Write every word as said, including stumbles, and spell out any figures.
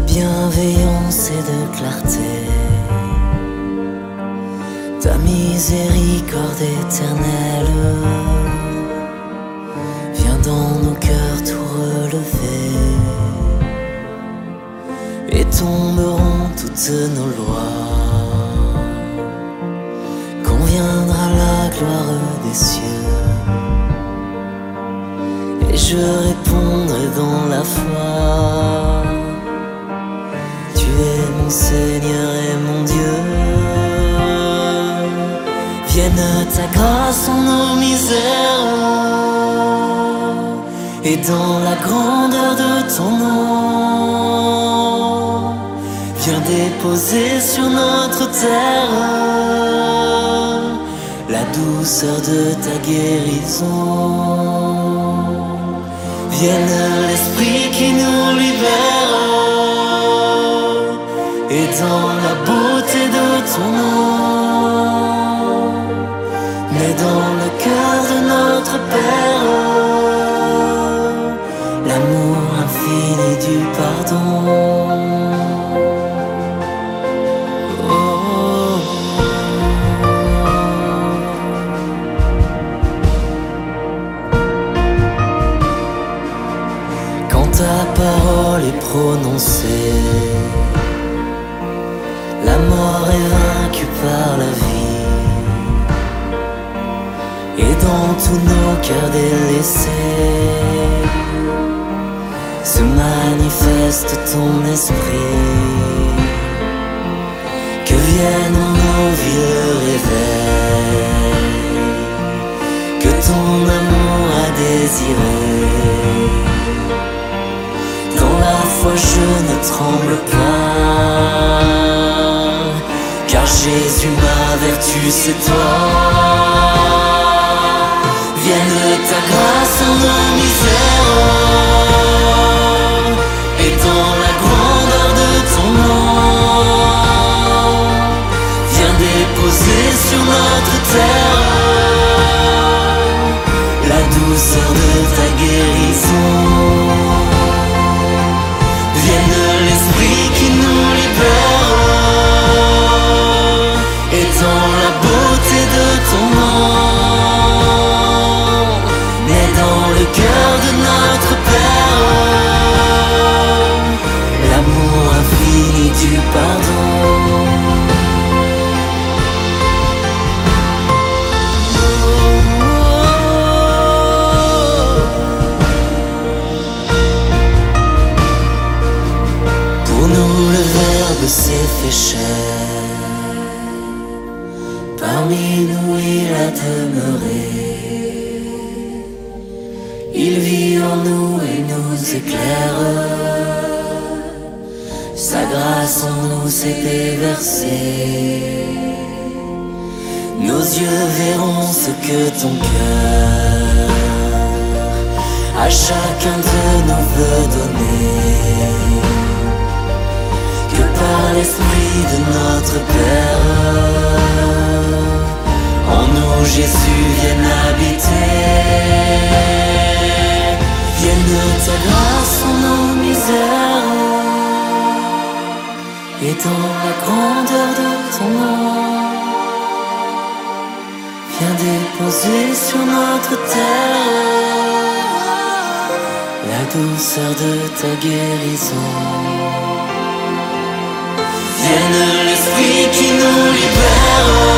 bienveillance et de clarté, ta miséricorde éternelle vient dans nos cœurs tout relever, et tomberont toutes nos lois, quand viendra la gloire des cieux, et je répondrai dans la foi: tu es mon Seigneur et mon Dieu. Vienne ta grâce en nos misères, et dans la grandeur de ton nom, viens déposer sur notre terre la douceur de ta guérison. Vienne l'Esprit qui nous libère, et dans la beauté de ton nom, mais dans le cœur de notre Père, l'amour infini du pardon. Oh. Quand ta parole est prononcée, la mort est vaincue par la vie, et dans tous nos cœurs délaissés se manifeste ton esprit. Que vienne en nos vies le réveil que ton amour a désiré. Dans la foi je ne tremble pas, car Jésus ma vertu c'est toi. Vienne ta grâce en nos misères, et dans la grandeur de ton nom, viens déposer sur notre terre la douceur de ta guérison. Vienne l'Esprit qui nous libère, et dans la beauté de ton nom, le cœur de notre Père, l'amour infini du pardon. Pour nous le Verbe s'est fait chair, parmi nous il a demeuré. Il vit en nous et nous éclaire, sa grâce en nous s'est déversée. Nos yeux verront ce que ton cœur à chacun de nous veut donner. Que par l'Esprit de notre Père, en nous Jésus vienne habiter. Vienne ta grâce en nos misères, et dans la grandeur de ton nom, viens déposer sur notre terre la douceur de ta guérison. Vienne l'Esprit qui nous libère,